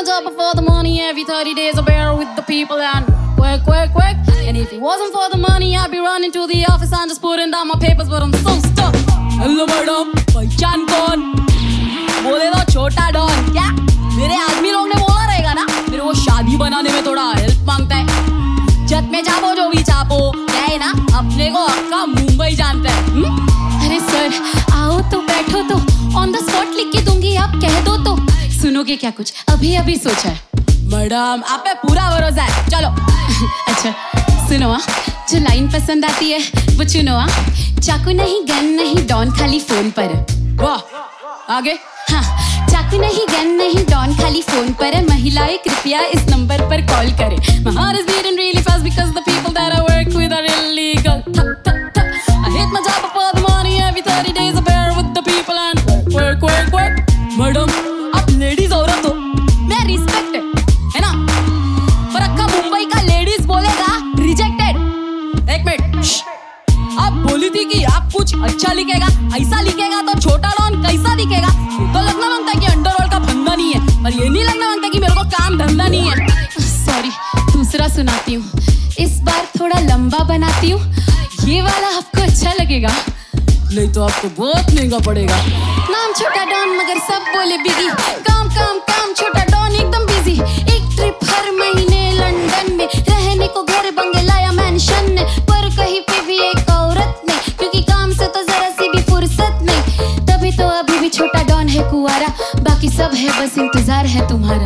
job for the money. Every 30 days I bear with the people and work. And if it wasn't for the money, I'd be running to the office and just putting down my papers, but I'm so stuck. Hello madam, पहचान कौन? बोले तो छोटा don. क्या मेरे आदमी लोग ने बोला रहेगा ना, मेरे को शादी बनाने में थोड़ा हेल्प मांगता है. जत में चापो जो भी चापो, क्या है ना, अपने को अक्का मुंबई जानता है. अरे सर आओ तो बैठो तो, ऑन द स्पॉट लिख के दूंगी, आप कह दो तो. सुनोगे क्या कुछ? अभी सोचा है. मैडम आप पे पूरा भरोसा है, चलो. अच्छा सुनो, जो लाइन पसंद आती है वो चुनो. चाकू नहीं गन नहीं डॉन खाली फोन पर. वाह आगे. हाँ चाकू नहीं गन नहीं डॉन खाली फोन पर. महिलाएं कृपया इस नंबर पर कॉल करें. My heart is beating really fast because the people that I work with are illegal. I hate my job for the money. Every 30 days I bear with the people and work. Madam आप ladies औरत हो, मैं respect है ना, पर अक्का मुंबई का ladies बोलेगा रिजेक्टेड. एक मिनट, आप बोली थी कि आप कुछ अच्छा लिखेगा, ऐसा लिखेगा तो छोटा डॉन कैसा दिखेगा. तो लगना मांगता है कि अंडरवर्ल्ड का फंदा नहीं है, पर ये नहीं लगना मांगता कि मेरे को काम धंधा नहीं है. सॉरी दूसरा सुनाती हूँ, इस बार थोड़ा लंबा बनाती हूँ. ये वाला आपको अच्छा लगेगा, नहीं तो आपको बहुत महंगा पड़ेगा. नाम छोटा डॉन मगर सब बोले बिगी. काम छोटा डॉन एकदम बिजी. एक ट्रिप हर महीने लंदन में, रहने को घर बंगला या मैंशन में, पर कहीं पे भी एक औरत नहीं, क्योंकि काम से तो जरा सी भी फुर्सत नहीं. तभी तो अभी भी छोटा डॉन है कुंवारा, बाकी सब है बस इंतजार है तुम्हारा.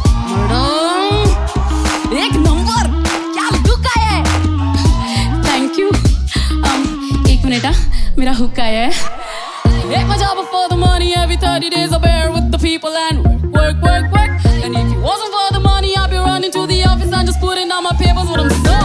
एक नंबर, क्या लुक आया है. Thank you. एक मिनट, मेरा हुक आया है. Hate my job for the money. Every 30 days I bear with the people and work. And if it wasn't for the money, I'd be running to the office and just putting down my papers, but I'm so